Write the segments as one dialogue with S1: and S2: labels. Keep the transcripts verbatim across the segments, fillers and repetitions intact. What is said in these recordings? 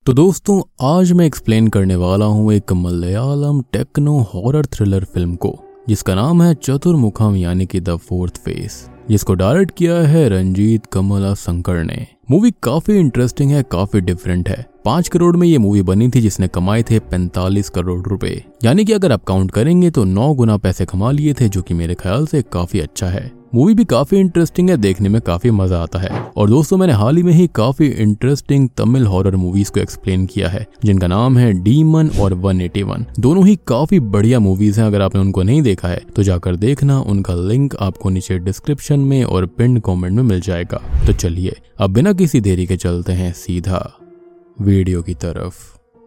S1: तो दोस्तों आज मैं एक्सप्लेन करने वाला हूँ एक Malayalam techno horror thriller film को जिसका नाम है चतुर्मुखम यानी कि द फोर्थ फेस, जिसको डायरेक्ट किया है रंजीत कमला शंकर ने। मूवी काफी इंटरेस्टिंग है, काफी डिफरेंट है। पांच करोड़ में ये मूवी बनी थी जिसने कमाए थे पैंतालीस करोड़ रुपए, यानी कि अगर आप काउंट करेंगे तो नौ गुना पैसे कमा लिए थे, जो कि मेरे ख्याल से काफी अच्छा है। मूवी भी काफी इंटरेस्टिंग है, देखने में काफी मजा आता है। और दोस्तों मैंने हाल ही में ही काफी इंटरेस्टिंग तमिल हॉरर मूवीज को एक्सप्लेन किया है जिनका नाम है डीमन और वन एटी वन। दोनों ही काफी बढ़िया मूवीज हैं। अगर आपने उनको नहीं देखा है तो जाकर देखना, उनका लिंक आपको नीचे डिस्क्रिप्शन में और पिन कमेंट में मिल जाएगा। तो चलिए अब बिना किसी देरी के चलते हैं सीधा वीडियो की तरफ।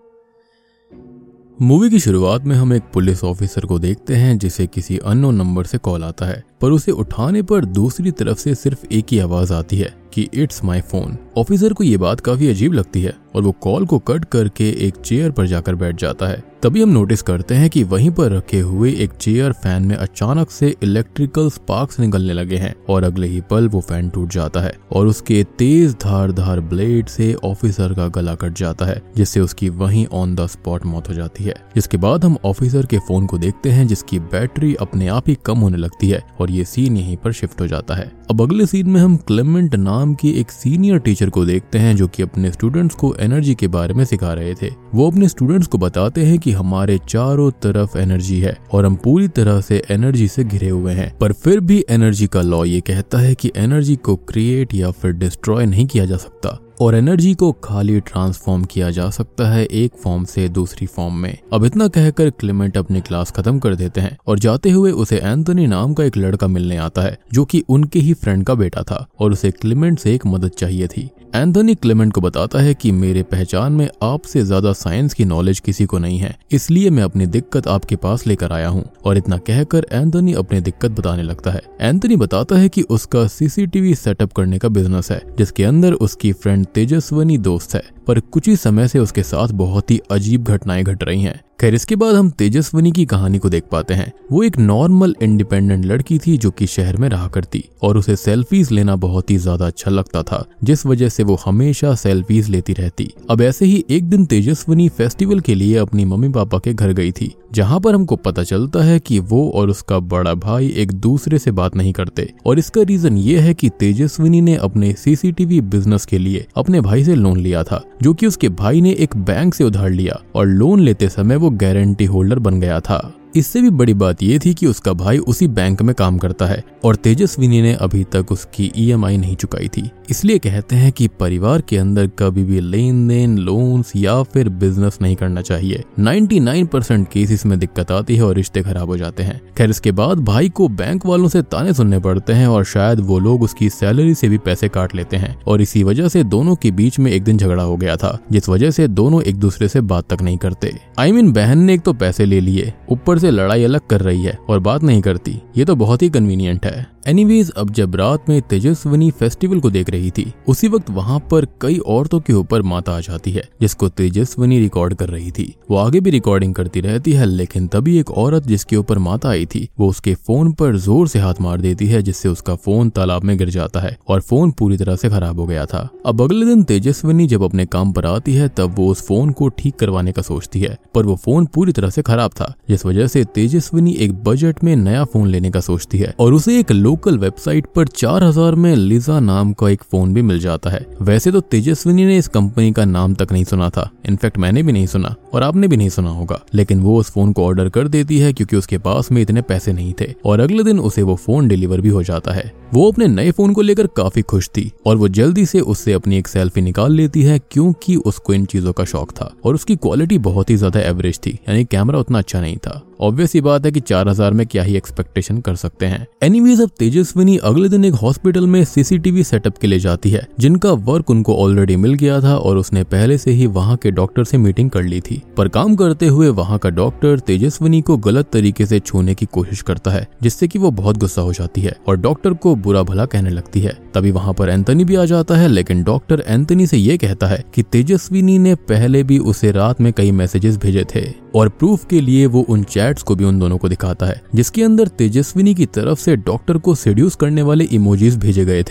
S1: मूवी की शुरुआत में हम एक पुलिस ऑफिसर को देखते हैं जिसे किसी अननोन नंबर से कॉल आता है, पर उसे उठाने पर दूसरी तरफ से सिर्फ एक ही आवाज आती है कि इट्स माय फोन। ऑफिसर को ये बात काफी अजीब लगती है और वो कॉल को कट करके एक चेयर पर जाकर बैठ जाता है। तभी हम नोटिस करते हैं कि वहीं पर रखे हुए एक चेयर फैन में अचानक से इलेक्ट्रिकल स्पार्क्स निकलने लगे हैं और अगले ही पल वो फैन टूट जाता है और उसके तेज धार धार ब्लेड से ऑफिसर का गला कट जाता है, जिससे उसकी वहीं ऑन द स्पॉट मौत हो जाती है। जिसके बाद हम ऑफिसर के फोन को देखते हैं जिसकी बैटरी अपने आप ही कम होने लगती है और ये सीन यहीं पर शिफ्ट हो जाता है। अब अगले सीन में हम क्लेमेंट नाम की एक सीनियर टीचर को देखते हैं जो कि अपने स्टूडेंट्स को एनर्जी के बारे में सिखा रहे थे। वो अपने स्टूडेंट्स को बताते हैं कि हमारे चारों तरफ एनर्जी है और हम पूरी तरह से एनर्जी से घिरे हुए हैं, पर फिर भी एनर्जी का लॉ ये कहता है कि एनर्जी को क्रिएट या फिर डिस्ट्रॉय नहीं किया जा सकता और एनर्जी को खाली ट्रांसफॉर्म किया जा सकता है एक फॉर्म से दूसरी फॉर्म में। अब इतना कहकर क्लेमेंट अपनी क्लास खत्म कर देते हैं और जाते हुए उसे एंथनी नाम का एक लड़का मिलने आता है जो कि उनके ही फ्रेंड का बेटा था और उसे क्लेमेंट से एक मदद चाहिए थी। एंथनी क्लेमेंट को बताता है कि मेरे पहचान में आपसे ज्यादा साइंस की नॉलेज किसी को नहीं है, इसलिए मैं अपनी दिक्कत आपके पास लेकर आया हूँ। और इतना कहकर एंथनी अपनी दिक्कत बताने लगता है। एंथनी बताता है कि उसका सीसीटीवी सेटअप करने का बिजनेस है जिसके अंदर उसकी फ्रेंड तेजस्वनी दोस्त है, पर कुछ ही समय से उसके साथ बहुत ही अजीब घटनाएं घट रही हैं। खैर इसके बाद हम तेजस्वनी की कहानी को देख पाते हैं। वो एक नॉर्मल इंडिपेंडेंट लड़की थी जो कि शहर में रहा करती और उसे सेल्फीज लेना बहुत ही ज्यादा अच्छा लगता था, जिस वजह से वो हमेशा सेल्फीज लेती रहती। अब ऐसे ही एक दिन तेजस्वनी फेस्टिवल के लिए अपनी मम्मी पापा के घर गई थी, जहाँ पर हमको पता चलता है कि वो और उसका बड़ा भाई एक दूसरे से बात नहीं करते और इसका रीजन ये है कि तेजस्वनी ने अपने सीसीटीवी बिजनेस के लिए अपने भाई से लोन लिया था, जो कि उसके भाई ने एक बैंक से उधार लिया और लोन लेते समय वो गारंटी होल्डर बन गया था। इससे भी बड़ी बात यह थी कि उसका भाई उसी बैंक में काम करता है और तेजस्विनी ने अभी तक उसकी ईएमआई नहीं चुकाई थी। इसलिए कहते हैं कि परिवार के अंदर कभी भी लेन देन, लोन्स या फिर बिजनेस नहीं करना चाहिए। निन्यानवे परसेंट केसेस में दिक्कत आती है और रिश्ते खराब हो जाते हैं। खैर इसके बाद भाई को बैंक वालों से ताने सुनने पड़ते हैं और शायद वो लोग उसकी सैलरी से भी पैसे काट लेते हैं और इसी वजह से दोनों के बीच में एक दिन झगड़ा हो गया था, जिस वजह से दोनों एक दूसरे से बात तक नहीं करते। आई मीन बहन ने एक तो पैसे ले लिए, ऊपर से लड़ाई अलग कर रही है और बात नहीं करती। ये तो बहुत ही कन्वीनियंट है। एनीवेज अब जब रात में तेजस्वनी फेस्टिवल को देख रही थी, उसी वक्त वहाँ पर कई औरतों के ऊपर माता आ जाती है जिसको तेजस्वनी रिकॉर्ड कर रही थी। वो आगे भी रिकॉर्डिंग करती रहती है, लेकिन तभी एक औरत जिसके ऊपर माता आई थी वो उसके फोन पर जोर से हाथ मार देती है, जिससे उसका फोन तालाब में गिर जाता है और फोन पूरी तरह से खराब हो गया था। अब अगले दिन तेजस्वनी जब अपने काम पर आती है तब वो उस फोन को ठीक करवाने का सोचती है, पर वो फोन पूरी तरह से खराब था, जिस वजह से तेजस्वनी एक बजट में नया फोन लेने का सोचती है और उसे एक लोकल वेबसाइट पर चार हजार में लिजा नाम का एक फोन भी मिल जाता है। वैसे तो तेजस्विनी ने इस कंपनी का नाम तक नहीं सुना था, इनफैक्ट मैंने भी नहीं सुना और आपने भी नहीं सुना होगा, लेकिन वो उस फोन को ऑर्डर कर देती है क्योंकि उसके पास में इतने पैसे नहीं थे और अगले दिन उसे वो फोन डिलीवर भी हो जाता है। वो अपने नए फोन को लेकर काफी खुश थी और वो जल्दी से उससे अपनी एक सेल्फी निकाल लेती है क्योंकि उसको इन चीजों का शौक था और उसकी क्वालिटी बहुत ही ज्यादा एवरेज थी, यानी कैमरा उतना अच्छा नहीं था। ऑब्वियस ही बात है कि चार हजार में क्या ही एक्सपेक्टेशन कर सकते हैं। एनीवेज अब तेजस्विनी अगले दिन एक हॉस्पिटल में सीसीटीवी सेटअप के लिए जाती है, जिनका वर्क उनको ऑलरेडी मिल गया था और उसने पहले से ही वहाँ के डॉक्टर से मीटिंग कर ली थी। पर काम करते हुए वहाँ का डॉक्टर तेजस्विनी को गलत तरीके से छूने की कोशिश करता है, जिससे कि वो बहुत गुस्सा हो जाती है और डॉक्टर को बुरा भला कहने लगती है। तभी वहाँ पर एंथनी भी आ जाता है, लेकिन डॉक्टर एंथनी से ये कहता है कि तेजस्विनी ने पहले भी उसे रात में कई मैसेजेस भेजे थे और प्रूफ के लिए वो उन चैट्स को भी उन दोनों को दिखाता है, जिसके अंदर तेजस्विनी की तरफ से डॉक्टर को सेड्यूस करने वाले इमोजीज भेजे गए थे।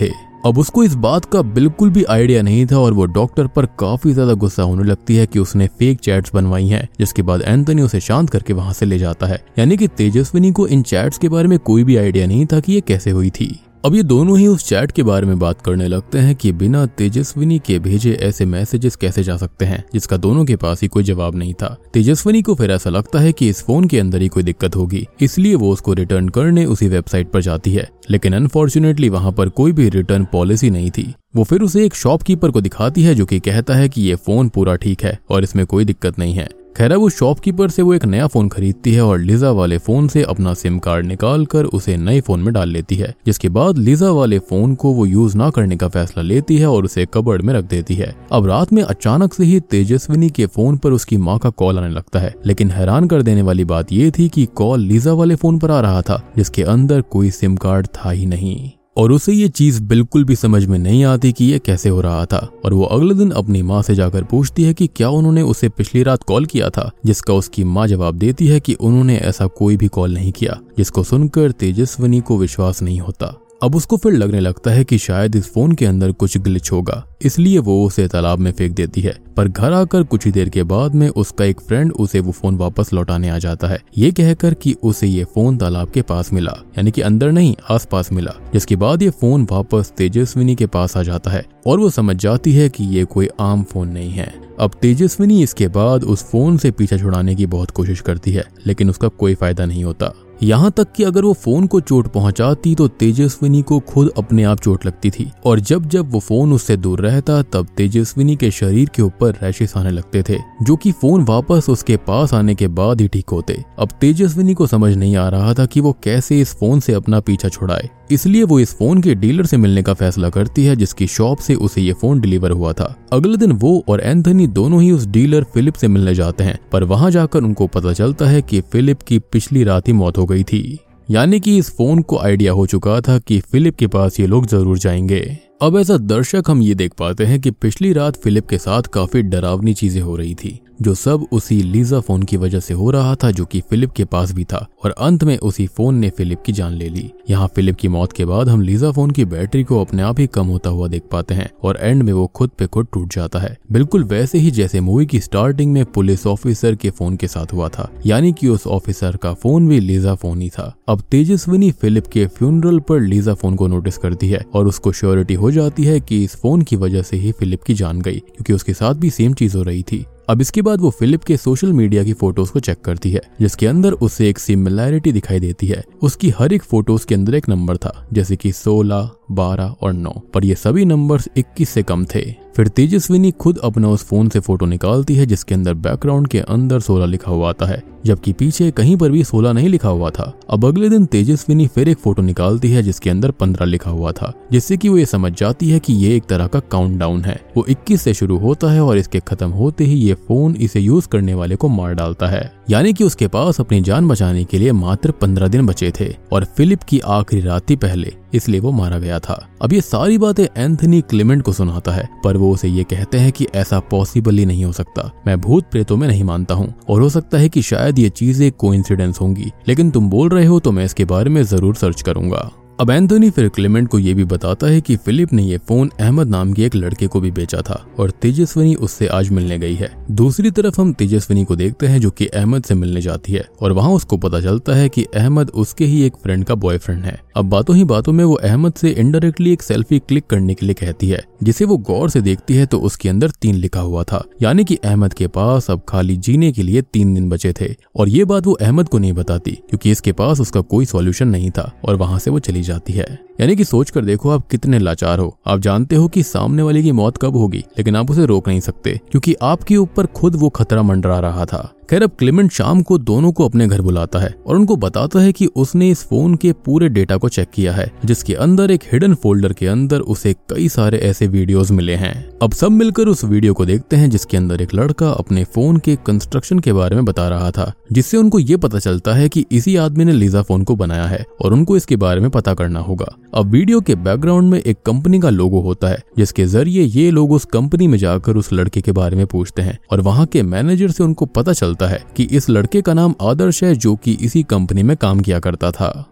S1: अब उसको इस बात का बिल्कुल भी आइडिया नहीं था और वो डॉक्टर पर काफी ज्यादा गुस्सा होने लगती है कि उसने फेक चैट्स बनवाई हैं, जिसके बाद एंथनी उसे शांत करके वहां से ले जाता है। यानी कि तेजस्विनी को इन चैट्स के बारे में कोई भी आइडिया नहीं था कि ये कैसे हुई थी। अब ये दोनों ही उस चैट के बारे में बात करने लगते हैं कि बिना तेजस्विनी के भेजे ऐसे मैसेजेस कैसे जा सकते हैं, जिसका दोनों के पास ही कोई जवाब नहीं था। तेजस्विनी को फिर ऐसा लगता है कि इस फोन के अंदर ही कोई दिक्कत होगी, इसलिए वो उसको रिटर्न करने उसी वेबसाइट पर जाती है, लेकिन अनफॉर्चुनेटली वहां पर कोई भी रिटर्न पॉलिसी नहीं थी। वो फिर उसे एक शॉपकीपर को दिखाती है जो कि कहता है कि ये फोन पूरा ठीक है और इसमें कोई दिक्कत नहीं है। खैर वो शॉपकीपर से वो एक नया फोन खरीदती है और लिजा वाले फोन से अपना सिम कार्ड निकाल कर उसे नए फोन में डाल लेती है, जिसके बाद लिजा वाले फोन को वो यूज ना करने का फैसला लेती है और उसे कबर्ड में रख देती है। अब रात में अचानक से ही तेजस्विनी के फोन पर उसकी माँ का कॉल आने लगता है, लेकिन हैरान कर देने वाली बात ये थी कि कॉल लिजा वाले फोन पर आ रहा था जिसके अंदर कोई सिम कार्ड था ही नहीं। और उसे ये चीज बिल्कुल भी समझ में नहीं आती कि ये कैसे हो रहा था और वो अगले दिन अपनी माँ से जाकर पूछती है कि क्या उन्होंने उसे पिछली रात कॉल किया था, जिसका उसकी माँ जवाब देती है कि उन्होंने ऐसा कोई भी कॉल नहीं किया, जिसको सुनकर तेजस्विनी को विश्वास नहीं होता। अब उसको फिर लगने लगता है कि शायद इस फोन के अंदर कुछ ग्लिच होगा, इसलिए वो उसे तालाब में फेंक देती है। पर घर आकर कुछ ही देर के बाद में उसका एक फ्रेंड उसे वो फोन वापस लौटाने आ जाता है, ये कहकर कि उसे ये फोन तालाब के पास मिला, यानी कि अंदर नहीं आसपास मिला। जिसके बाद ये फोन वापस तेजस्विनी के पास आ जाता है और वो समझ जाती है कि ये कोई आम फोन नहीं है। अब तेजस्विनी इसके बाद उस फोन से पीछा छुड़ाने की बहुत कोशिश करती है, लेकिन उसका कोई फायदा नहीं होता। यहाँ तक कि अगर वो फोन को चोट पहुंचाती तो तेजस्विनी को खुद अपने आप चोट लगती थी और जब जब वो फोन उससे दूर रहता तब तेजस्विनी के शरीर के ऊपर रैशेस आने लगते थे, जो कि फोन वापस उसके पास आने के बाद ही ठीक होते। अब तेजस्विनी को समझ नहीं आ रहा था कि वो कैसे इस फोन से अपना पीछा छुड़ाए, इसलिए वो इस फोन के डीलर से मिलने का फैसला करती है जिसकी शॉप से उसे ये फोन डिलीवर हुआ था। अगले दिन वो और एंथनी दोनों ही उस डीलर फिलिप से मिलने जाते हैं, पर वहां जाकर उनको पता चलता है कि फिलिप की पिछली रात ही मौत हो गई थी। यानी कि इस फोन को आइडिया हो चुका था कि फिलिप के पास ये लोग जरूर जाएंगे। अब ऐसा दर्शक हम ये देख पाते हैं कि पिछली रात फिलिप के साथ काफी डरावनी चीजें हो रही थी, जो सब उसी लीजा फोन की वजह से हो रहा था, जो कि फिलिप के पास भी था और अंत में उसी फोन ने फिलिप की जान ले ली। यहाँ फिलिप की मौत के बाद हम लीजा फोन की बैटरी को अपने आप ही कम होता हुआ देख पाते हैं और एंड में वो खुद पे खुद टूट जाता है, बिल्कुल वैसे ही जैसे मूवी की स्टार्टिंग में पुलिस ऑफिसर के फोन के साथ हुआ था। यानी कि उस ऑफिसर का फोन भी लीजा फोन ही था। अब तेजस्विनी फिलिप के फ्यूनरल पर लीजा फोन को नोटिस करती है और उसको श्योरिटी हो जाती है कि इस फोन की वजह से ही फिलिप की जान गई, क्योंकि उसके साथ भी सेम चीज हो रही थी। अब इसके बाद वो फिलिप के सोशल मीडिया की फोटोज को चेक करती है, जिसके अंदर उसे एक सिमिलैरिटी दिखाई देती है। उसकी हर एक फोटोज के अंदर एक नंबर था, जैसे कि सोलह, बारह और नौ, पर ये सभी नंबर्स इक्कीस से कम थे। फिर तेजस्विनी खुद अपना उस फोन से फोटो निकालती है जिसके अंदर बैकग्राउंड के अंदर सोलह लिखा हुआ आता है, जबकि पीछे कहीं पर भी सोलह नहीं लिखा हुआ था। अब अगले दिन तेजस्विनी फिर एक फोटो निकालती है जिसके अंदर पंद्रह लिखा हुआ था, जिससे कि वो ये समझ जाती है कि ये एक तरह का काउंटडाउन है। वो इक्कीस से शुरू होता है और इसके खत्म होते ही ये फोन इसे यूज करने वाले को मार डालता है। यानी कि उसके पास अपनी जान बचाने के लिए मात्र पंद्रह दिन बचे थे और फिलिप की आखिरी रात ही पहले, इसलिए वो मारा गया था। अब ये सारी बातें एंथनी क्लेमेंट को सुनाता है, पर वो उसे ये कहते हैं कि ऐसा पॉसिबल ही नहीं हो सकता। मैं भूत प्रेतों में नहीं मानता हूँ और हो सकता है कि शायद ये चीजें कोइंसिडेंस होंगी, लेकिन तुम बोल रहे हो तो मैं इसके बारे में जरूर सर्च करूंगा। अब एंथनी फिर क्लेमेंट को ये भी बताता है कि फिलिप ने ये फोन अहमद नाम के एक लड़के को भी बेचा था और तेजस्विनी उससे आज मिलने गई है। दूसरी तरफ हम तेजस्विनी को देखते हैं जो कि अहमद से मिलने जाती है और वहाँ उसको पता चलता है कि अहमद उसके ही एक फ्रेंड का बॉयफ्रेंड है। अब बातों ही बातों में वो अहमद से इनडायरेक्टली एक सेल्फी क्लिक करने के लिए कहती है, जिसे वो गौर से देखती है तो उसके अंदर तीन लिखा हुआ था। यानी कि अहमद के पास अब खाली जीने के लिए तीन दिन बचे थे और ये बात वो अहमद को नहीं बताती क्योंकि इसके पास उसका कोई सॉल्यूशन नहीं था और वहाँ से वो चली जाती है। यानी कि सोच कर देखो आप कितने लाचार हो। आप जानते हो कि सामने वाले की मौत कब होगी, लेकिन आप उसे रोक नहीं सकते क्योंकि आपके ऊपर खुद वो खतरा मंडरा रहा था। खैर अब क्लेमेंट शाम को दोनों को अपने घर बुलाता है और उनको बताता है कि उसने इस फोन के पूरे डेटा को चेक किया है, जिसके अंदर एक हिडन फोल्डर के अंदर उसे कई सारे ऐसे वीडियोस मिले हैं। अब सब मिलकर उस वीडियो को देखते हैं जिसके अंदर एक लड़का अपने फोन के कंस्ट्रक्शन के बारे में बता रहा था, जिससे उनको ये पता चलता है कि इसी आदमी ने लीजा फोन को बनाया है और उनको इसके बारे में पता करना होगा। अब वीडियो के बैकग्राउंड में एक कंपनी का लोगो होता है, जिसके जरिए ये लोग उस कंपनी में जाकर उस लड़के के बारे में पूछते हैं और वहाँ के मैनेजर से उनको पता चलता है कि इस लड़के का नाम आदर्श है, जो कि इसी कंपनी में काम किया करता था।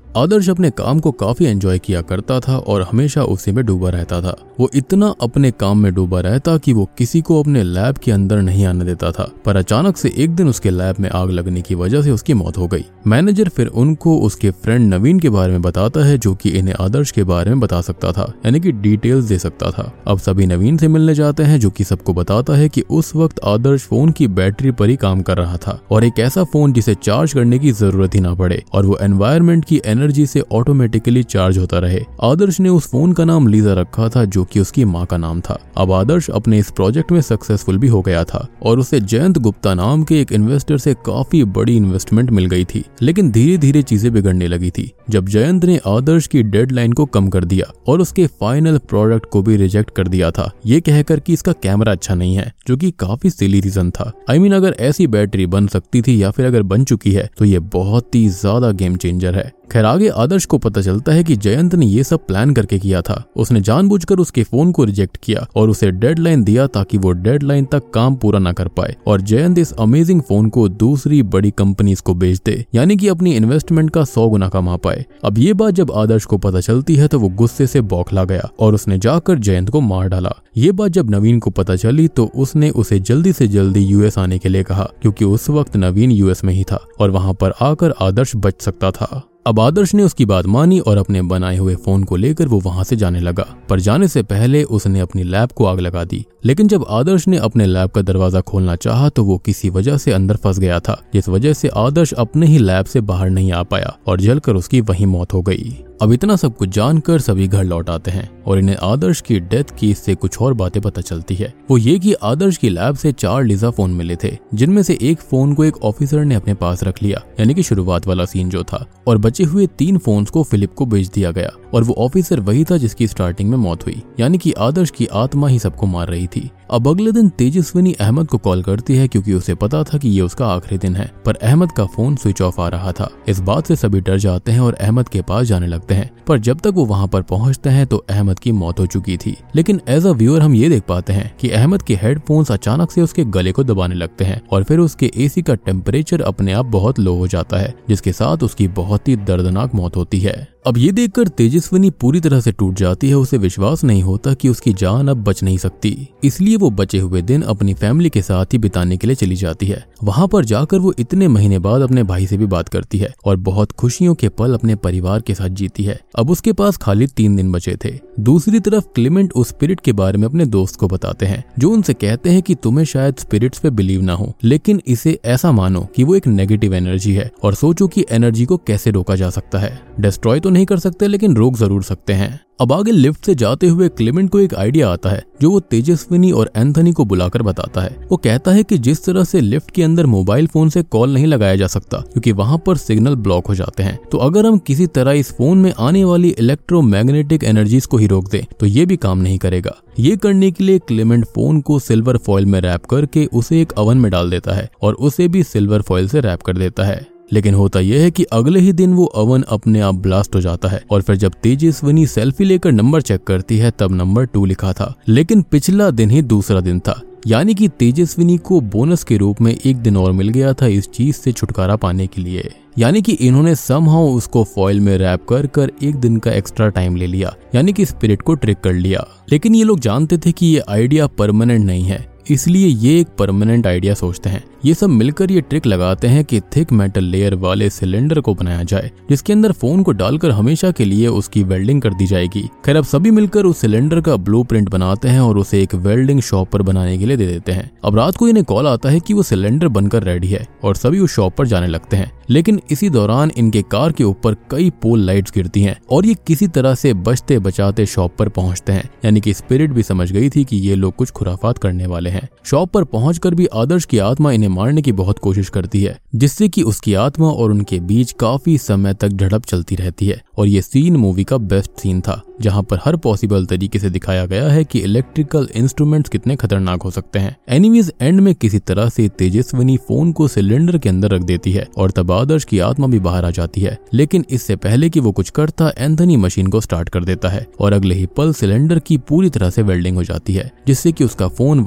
S1: आदर्श अपने काम को काफी एंजॉय किया करता था और हमेशा उसी में डूबा रहता था। वो इतना अपने काम में डूबा रहता कि वो किसी को अपने लैब के अंदर नहीं आने देता था। पर अचानक से एक दिन उसके लैब में आग लगने की वजह से उसकी मौत हो गई। मैनेजर फिर उनको उसके फ्रेंड नवीन के बारे में बताता है, जो कि इन्हें आदर्श के बारे में बता सकता था, यानी कि डिटेल्स दे सकता था। अब सभी नवीन से मिलने जाते हैं, जो कि सबको बताता है कि उस वक्त आदर्श फोन की बैटरी पर ही काम कर रहा था और एक ऐसा फोन जिसे चार्ज करने की जरूरत ही ना पड़े और वो एनवायरनमेंट की एनर्जी से ऑटोमेटिकली चार्ज होता रहे। आदर्श ने उस फोन का नाम लीजा रखा था, जो कि उसकी माँ का नाम था। अब आदर्श अपने इस प्रोजेक्ट में सक्सेसफुल भी हो गया था और उसे जयंत गुप्ता नाम के एक इन्वेस्टर से काफी बड़ी इन्वेस्टमेंट मिल गई थी। लेकिन धीरे धीरे चीजें बिगड़ने लगी थी जब जयंत ने आदर्श की डेडलाइन को कम कर दिया और उसके फाइनल प्रोडक्ट को भी रिजेक्ट कर दिया था, ये कहकर कि इसका कैमरा अच्छा नहीं है, जो कि काफी सिली रीजन था। आई मीन अगर ऐसी बैटरी बन सकती थी या फिर अगर बन चुकी है तो ये बहुत ही ज्यादा गेम चेंजर है। खैर आगे आदर्श को पता चलता है कि जयंत ने ये सब प्लान करके किया था। उसने जानबूझकर उसके फोन को रिजेक्ट किया और उसे डेडलाइन दिया ताकि वो डेडलाइन तक काम पूरा ना कर पाए और जयंत इस अमेजिंग फोन को दूसरी बड़ी कंपनीज को बेच दे, यानी कि अपनी इन्वेस्टमेंट का सौ गुना कमा पाए। अब ये बात जब आदर्श को पता चलती है तो वो गुस्से से बौखला गया और उसने जाकर जयंत को मार डाला। ये बात जब नवीन को पता चली तो उसने उसे जल्दी से जल्दी यूएस आने के लिए कहा, क्योंकि उस वक्त नवीन यूएस में ही था और वहां पर आकर आदर्श बच सकता था। अब आदर्श ने उसकी बात मानी और अपने बनाए हुए फोन को लेकर वो वहां से जाने लगा, पर जाने से पहले उसने अपनी लैब को आग लगा दी। लेकिन जब आदर्श ने अपने लैब का दरवाजा खोलना चाहा तो वो किसी वजह से अंदर फंस गया था, जिस वजह से आदर्श अपने ही लैब से बाहर नहीं आ पाया और जलकर उसकी वहीं मौत हो गई। अब इतना सब कुछ जानकर सभी घर लौट आते हैं और इन्हें आदर्श की डेथ केस से कुछ और बातें पता चलती है। वो ये कि आदर्श की लैब से चार लीजा फोन मिले थे, जिनमें से एक फोन को एक ऑफिसर ने अपने पास रख लिया, यानी कि शुरुआत वाला सीन जो था, और बचे हुए तीन फोन्स को फिलिप को बेच दिया गया और वो ऑफिसर वही था जिसकी स्टार्टिंग में मौत हुई, यानी कि आदर्श की आत्मा ही सबको मार रही थी। अब अगले दिन तेजस्विनी अहमद को कॉल करती है क्योंकि उसे पता था कि ये उसका आखिरी दिन है, पर अहमद का फोन स्विच ऑफ आ रहा था। इस बात से सभी डर जाते हैं और अहमद के पास जाने लगते हैं, पर जब तक वो वहां पर पहुंचते हैं तो अहमद की मौत हो चुकी थी। लेकिन एज अ व्यूअर हम ये देख पाते हैं कि अहमद के हेडफोन्स अचानक से उसके गले को दबाने लगते हैं और फिर उसके एसी का टेम्परेचर अपने आप बहुत लो हो जाता है, जिसके साथ उसकी बहुत ही दर्दनाक मौत होती है। अब ये देखकर तेजस्विनी पूरी तरह से टूट जाती है। उसे विश्वास नहीं होता कि उसकी जान अब बच नहीं सकती, इसलिए वो बचे हुए दिन अपनी फैमिली के साथ ही बिताने के लिए चली जाती है। वहां पर जाकर वो इतने महीने बाद अपने भाई से भी बात करती है और बहुत खुशियों के पल अपने परिवार के साथ जीती है। अब उसके पास खाली तीन दिन बचे थे। दूसरी तरफ क्लेमेंट उस स्पिरिट के बारे में अपने दोस्त को बताते हैं, जो उनसे कहते हैं कि तुम्हें शायद स्पिरिट्स पे बिलीव ना हो, लेकिन इसे ऐसा मानो कि वो एक नेगेटिव एनर्जी है और सोचो कि एनर्जी को कैसे रोका जा सकता है। डिस्ट्रॉय नहीं कर सकते, लेकिन रोक जरूर सकते हैं। अब आगे लिफ्ट से जाते हुए क्लेमेंट को एक आइडिया आता है, जो वो तेजस्विनी और एंथनी को बुलाकर बताता है। वो कहता है कि जिस तरह से लिफ्ट के अंदर मोबाइल फोन से कॉल नहीं लगाया जा सकता क्योंकि वहां पर सिग्नल ब्लॉक हो जाते हैं, तो अगर हम किसी तरह इस फोन में आने वाली इलेक्ट्रोमैग्नेटिक एनर्जीज को ही रोक दें तो ये भी काम नहीं करेगा। ये करने के लिए क्लेमेंट फोन को सिल्वर फॉइल में रैप करके उसे एक ओवन में डाल देता है और उसे भी सिल्वर फॉइल से रैप कर देता है। लेकिन होता यह है कि अगले ही दिन वो ओवन अपने आप ब्लास्ट हो जाता है और फिर जब तेजस्विनी सेल्फी लेकर नंबर चेक करती है तब नंबर टू लिखा था, लेकिन पिछला दिन ही दूसरा दिन था, यानी कि तेजस्विनी को बोनस के रूप में एक दिन और मिल गया था इस चीज से छुटकारा पाने के लिए। यानी कि इन्होंने समहाउ उसको फॉइल में रैप कर कर एक दिन का एक्स्ट्रा टाइम ले लिया, यानी कि स्पिरिट को ट्रिक कर लिया। लेकिन ये लोग जानते थे कि ये आइडिया परमानेंट नहीं है, इसलिए ये एक परमानेंट आइडिया सोचते हैं। ये सब मिलकर ये ट्रिक लगाते हैं कि थिक मेटल लेयर वाले सिलेंडर को बनाया जाए, जिसके अंदर फोन को डालकर हमेशा के लिए उसकी वेल्डिंग कर दी जाएगी। खैर अब सभी मिलकर उस सिलेंडर का ब्लूप्रिंट बनाते हैं और उसे एक वेल्डिंग शॉप पर बनाने के लिए दे देते हैं। अब रात को इन्हें कॉल आता है कि वो सिलेंडर बनकर रेडी है और सभी उस शॉप पर जाने लगते हैं। लेकिन इसी दौरान इनके कार के ऊपर कई पोल लाइट्स गिरती हैं और ये किसी तरह से बचते बचाते शॉप पर पहुंचते हैं, यानी कि स्पिरिट भी समझ गई थी कि ये लोग कुछ खुराफात करने वाले हैं। शॉप पर पहुंचकर भी आदर्श की आत्मा इन्हें मारने की बहुत कोशिश करती है, जिससे कि उसकी आत्मा और उनके बीच काफी समय तक झड़प चलती रहती है। और ये सीन मूवी का बेस्ट सीन था, जहां पर हर पॉसिबल तरीके से दिखाया गया है कि इलेक्ट्रिकल इंस्ट्रूमेंट्स कितने खतरनाक हो सकते हैं। एनीवेज एंड में किसी तरह से तेजस्विनी फोन को सिलेंडर के अंदर रख देती है और तब आदर्श की आत्मा भी बाहर आ जाती है। लेकिन इससे पहले कि वो कुछ करता, एंथनी मशीन को स्टार्ट कर देता है और अगले ही पल सिलेंडर की पूरी तरह से वेल्डिंग हो जाती है, जिससे कि उसका फोन वहीं पर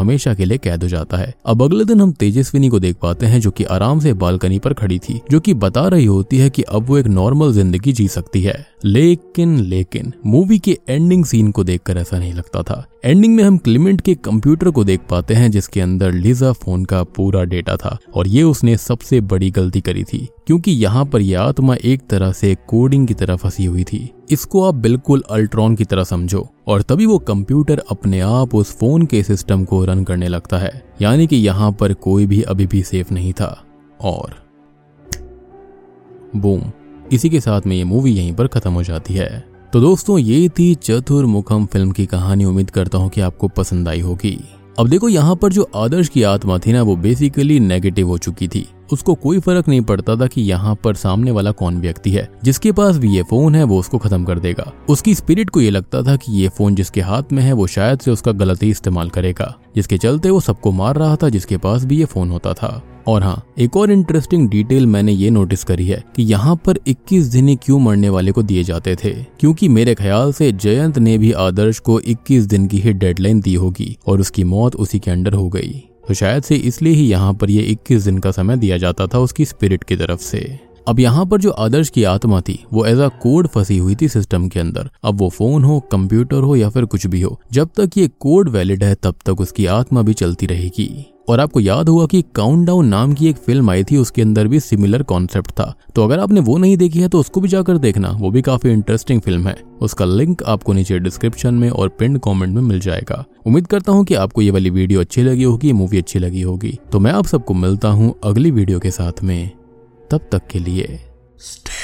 S1: हमेशा के लिए कैद हो जाता है। अब अगले दिन हम तेजस्विनी को देख पाते हैं जो कि आराम से बालकनी पर खड़ी थी, जो कि बता रही होती है कि अब वो एक नॉर्मल जिंदगी जी सकती है। लेकिन लेकिन मूवी के एंडिंग सीन को देखकर ऐसा नहीं लगता था। एंडिंग में हम क्लेमेंट के कंप्यूटर को देख पाते हैं जिसके अंदर लिजा फोन का पूरा डेटा था, और ये उसने सबसे बड़ी गलती करी थी क्योंकि यहाँ पर यह आत्मा एक तरह से कोडिंग की तरह फंसी हुई थी। इसको आप बिल्कुल अल्ट्रॉन की तरह समझो। और तभी वो कंप्यूटर अपने आप उस फोन के सिस्टम को रन करने लगता है, यानी कि यहाँ पर कोई भी अभी भी सेफ नहीं था। और बूम, इसी के साथ में ये मूवी यहीं पर खत्म हो जाती है। तो दोस्तों, ये थी चतुर्मुखम फिल्म की कहानी। उम्मीद करता हूँ कि आपको पसंद आई होगी। अब देखो, यहाँ पर जो आदर्श की आत्मा थी ना, वो बेसिकली नेगेटिव हो चुकी थी। उसको कोई फर्क नहीं पड़ता था कि यहाँ पर सामने वाला कौन व्यक्ति है। जिसके पास भी ये फोन है वो उसको खत्म कर देगा। उसकी स्पिरिट को ये लगता था कि ये फोन जिसके हाथ में है वो शायद से उसका गलत ही इस्तेमाल करेगा, जिसके चलते वो सबको मार रहा था जिसके पास भी ये फोन होता था। और हाँ, एक और इंटरेस्टिंग डिटेल मैंने ये नोटिस करी है कि यहाँ पर इक्कीस दिन ही क्यों मरने वाले को दिए जाते थे, क्योंकि मेरे ख्याल से जयंत ने भी आदर्श को इक्कीस दिन की ही डेडलाइन दी होगी और उसकी मौत उसी के अंडर हो गई। तो शायद से इसलिए ही यहाँ पर ये इक्कीस दिन का समय दिया जाता था उसकी स्पिरिट की तरफ से। अब यहाँ पर जो आदर्श की आत्मा थी वो एज अ कोड फंसी हुई थी सिस्टम के अंदर। अब वो फोन हो, कंप्यूटर हो या फिर कुछ भी हो, जब तक ये कोड वैलिड है तब तक उसकी आत्मा भी चलती रहेगी। और आपको याद होगा कि काउंटडाउन नाम की एक फिल्म आई थी, उसके अंदर भी सिमिलर कॉन्सेप्ट था। तो अगर आपने वो नहीं देखी है तो उसको भी जाकर देखना, वो भी काफी इंटरेस्टिंग फिल्म है। उसका लिंक आपको नीचे डिस्क्रिप्शन में और पिन कमेंट में मिल जाएगा। उम्मीद करता हूँ कि आपको ये वाली वीडियो अच्छी लगी होगी, मूवी अच्छी लगी होगी। तो मैं आप सबको मिलता हूँ अगली वीडियो के साथ में। तब तक के लिए स्टे